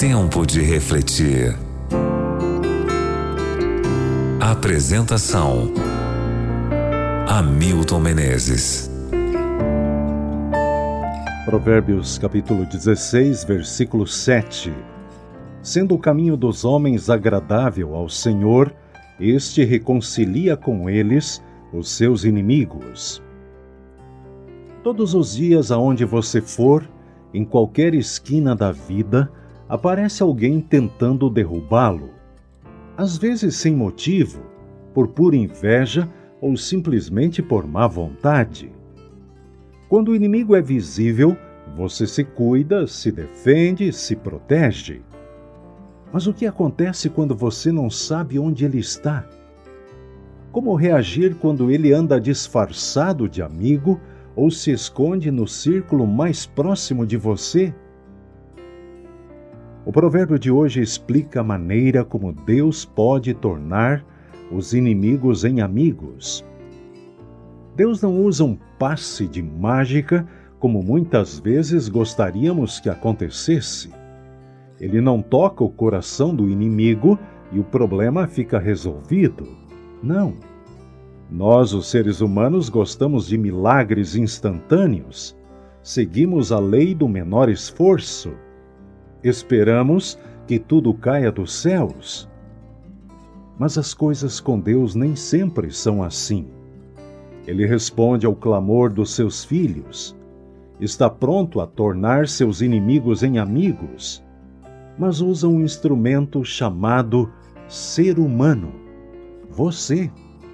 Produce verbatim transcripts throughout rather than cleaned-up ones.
Tempo de refletir. Apresentação: Hamilton Menezes. Provérbios capítulo dezesseis, versículo sete. Sendo o caminho dos homens agradável ao Senhor, este reconcilia com eles os seus inimigos. Todos os dias aonde você for, em qualquer esquina da vida, aparece alguém tentando derrubá-lo. Às vezes sem motivo, por pura inveja ou simplesmente por má vontade. Quando o inimigo é visível, você se cuida, se defende, se protege. Mas o que acontece quando você não sabe onde ele está? Como reagir quando ele anda disfarçado de amigo ou se esconde no círculo mais próximo de você? O provérbio de hoje explica a maneira como Deus pode tornar os inimigos em amigos. Deus não usa um passe de mágica como muitas vezes gostaríamos que acontecesse. Ele não toca o coração do inimigo e o problema fica resolvido. Não. Nós, os seres humanos, gostamos de milagres instantâneos. Seguimos a lei do menor esforço. Esperamos que tudo caia dos céus. Mas as coisas com Deus nem sempre são assim. Ele responde ao clamor dos seus filhos. Está pronto a tornar seus inimigos em amigos, mas usa um instrumento chamado ser humano, você.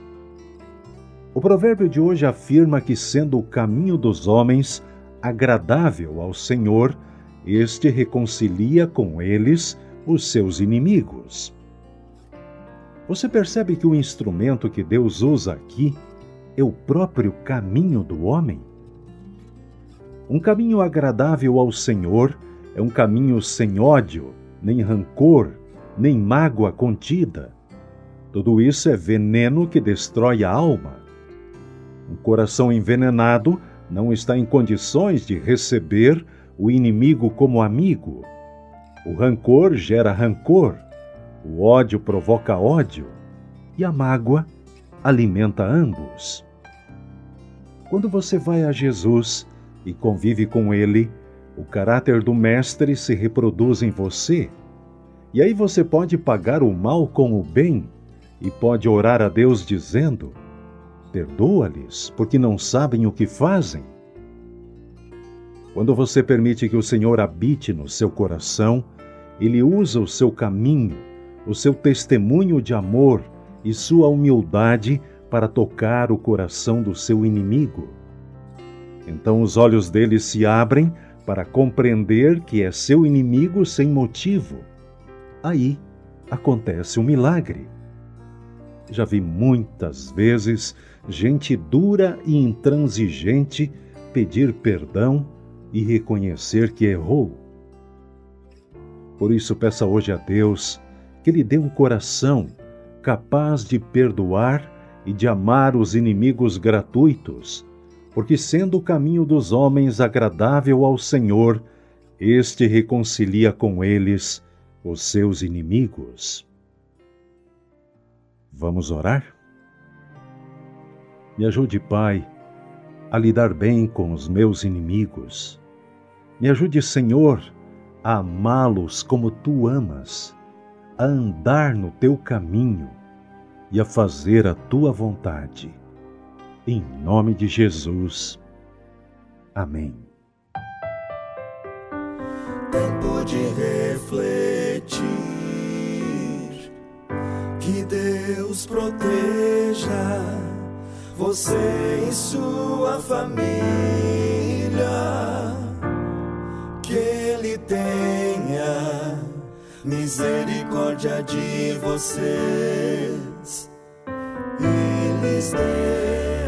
O provérbio de hoje afirma que, sendo o caminho dos homens agradável ao Senhor, este reconcilia com eles os seus inimigos. Você percebe que o instrumento que Deus usa aqui é o próprio caminho do homem? Um caminho agradável ao Senhor é um caminho sem ódio, nem rancor, nem mágoa contida. Tudo isso é veneno que destrói a alma. Um coração envenenado não está em condições de receber o inimigo como amigo. O rancor gera rancor, o ódio provoca ódio, e a mágoa alimenta ambos. Quando você vai a Jesus e convive com Ele, o caráter do Mestre se reproduz em você. E aí você pode pagar o mal com o bem e pode orar a Deus dizendo: perdoa-lhes, porque não sabem o que fazem. Quando você permite que o Senhor habite no seu coração, Ele usa o seu caminho, o seu testemunho de amor e sua humildade para tocar o coração do seu inimigo. Então os olhos dele se abrem para compreender que é seu inimigo sem motivo. Aí acontece um milagre. Já vi muitas vezes gente dura e intransigente pedir perdão e reconhecer que errou. Por isso, peça hoje a Deus que lhe dê um coração capaz de perdoar e de amar os inimigos gratuitos, porque, sendo o caminho dos homens agradável ao Senhor, este reconcilia com eles os seus inimigos. Vamos orar? Me ajude, Pai, a lidar bem com os meus inimigos. Me ajude, Senhor, a amá-los como Tu amas, a andar no Teu caminho e a fazer a Tua vontade. Em nome de Jesus. Amém. Tempo de refletir, que Deus proteja você e sua família, que Ele tenha misericórdia de vocês e lhes dê